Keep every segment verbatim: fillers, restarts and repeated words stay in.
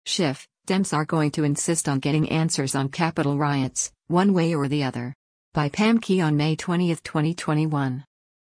Schiff, Dems are going to insist on getting answers on Capitol riots, one way or the other. By Pam Key on May twentieth, twenty twenty-one.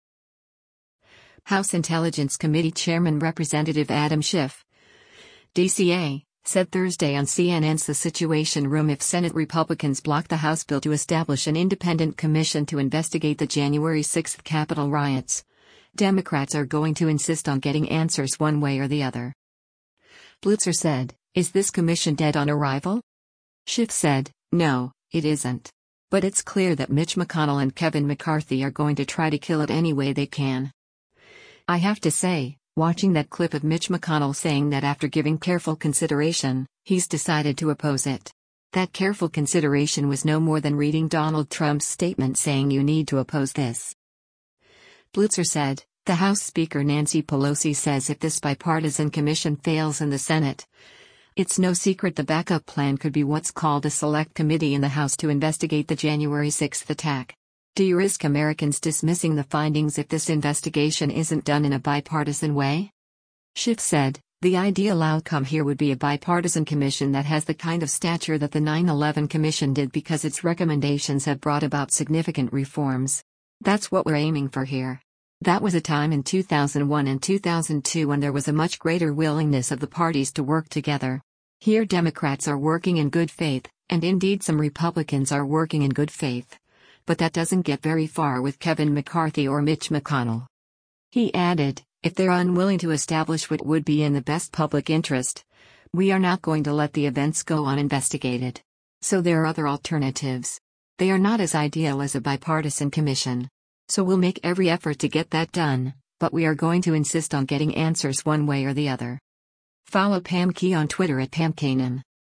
House Intelligence Committee Chairman Representative Adam Schiff, D C A, said Thursday on C N N's The Situation Room if Senate Republicans block the House bill to establish an independent commission to investigate the January sixth Capitol riots, Democrats are going to insist on getting answers one way or the other. Blitzer said, "Is this commission dead on arrival?" Schiff said, "No, it isn't. But it's clear that Mitch McConnell and Kevin McCarthy are going to try to kill it any way they can. I have to say, watching that clip of Mitch McConnell saying that after giving careful consideration, he's decided to oppose it. That careful consideration was no more than reading Donald Trump's statement saying you need to oppose this." Blitzer said, "The House Speaker Nancy Pelosi says if this bipartisan commission fails in the Senate, it's no secret the backup plan could be what's called a select committee in the House to investigate the January sixth attack. Do you risk Americans dismissing the findings if this investigation isn't done in a bipartisan way?" Schiff said, "The ideal outcome here would be a bipartisan commission that has the kind of stature that the nine eleven Commission did because its recommendations have brought about significant reforms. That's what we're aiming for here. That was a time in two thousand one and two thousand two when there was a much greater willingness of the parties to work together. Here Democrats are working in good faith, and indeed some Republicans are working in good faith. But that doesn't get very far with Kevin McCarthy or Mitch McConnell." He added, "If they're unwilling to establish what would be in the best public interest, we are not going to let the events go uninvestigated. So there are other alternatives. They are not as ideal as a bipartisan commission. So we'll make every effort to get that done, but we are going to insist on getting answers one way or the other." Follow Pam Key on Twitter at Pam Kanan.